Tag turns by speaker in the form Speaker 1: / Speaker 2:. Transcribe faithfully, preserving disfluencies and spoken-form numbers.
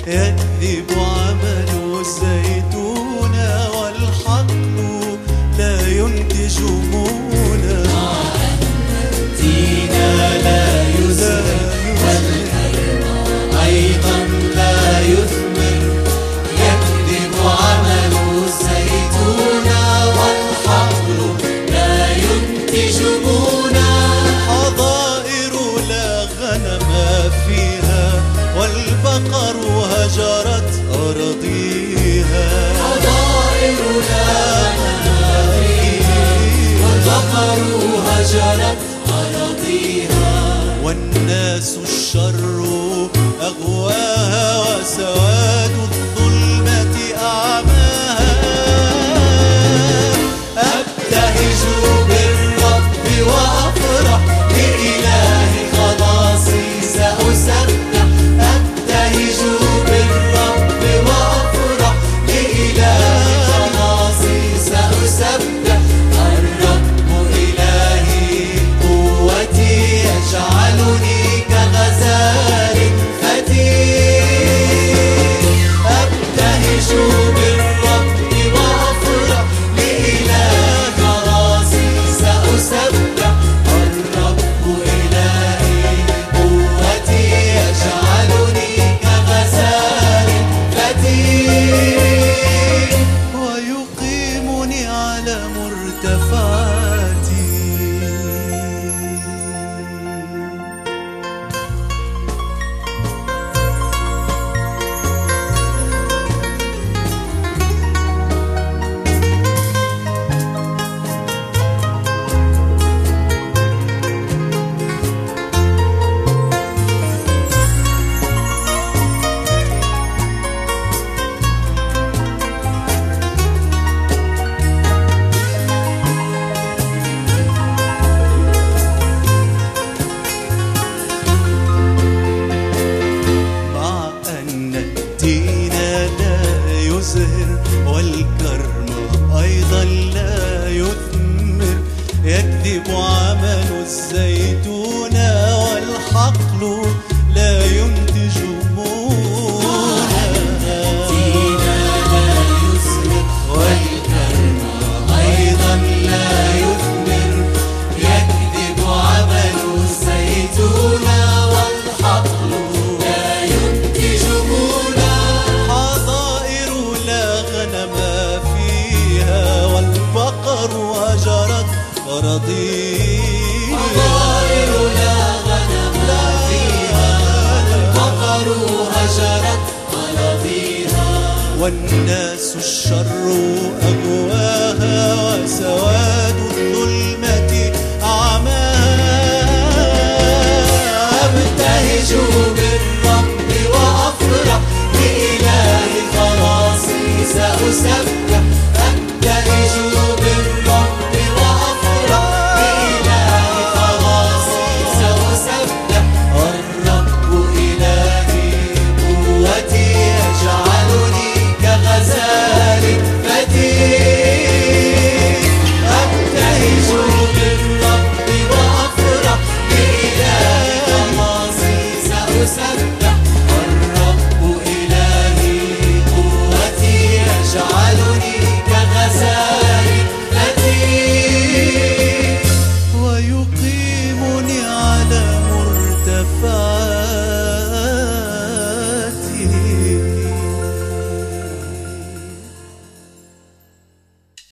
Speaker 1: يكذب عمل الزيتون والحقل لا ينتج مونا.
Speaker 2: مع أن الدين لا يزهر والكرم أيضا لا يثمر، يكذب عمل الزيتون والحقل لا ينتج مونا.
Speaker 1: حظائر لا غنم فيها والبقر هجرت أراضيها.
Speaker 2: حظائر لا غنم فيها والبقر هجرت أراضيها.
Speaker 1: والناس الشر أغواها وسواد الظلمة أعماها.
Speaker 2: أبتهج بالرب وأفرح، لإله خلاصي سأسبح. أبتهج بالرب وأفرح، لإله خلاصي سأسبح. الرب إلهي قوتي، يجعلني كغزال فتيل. أبتهج بالرب وأفرح، لإله خلاصي سأسبح. الرب إلهي قوتي، يجعلني كغزال فتيل.
Speaker 1: ويقيمني على مرتفعاتي. مع أن الدين لا يزهر والكرم أيضا لا يثمر، يكذب عمل الزيتون والحقل لا ينتج مونا.
Speaker 2: الدين لا يزهر والكرم أيضا لا يثمر، يكذب عمل الزيتون والحقل لا ينتج مونا.
Speaker 1: حظائر لا غنم فيها والبقر هجرت أراضيها.
Speaker 2: حظائر لا غنم فيها والبقر هجرت أراضيها.
Speaker 1: والناس الشر أغواها وسواد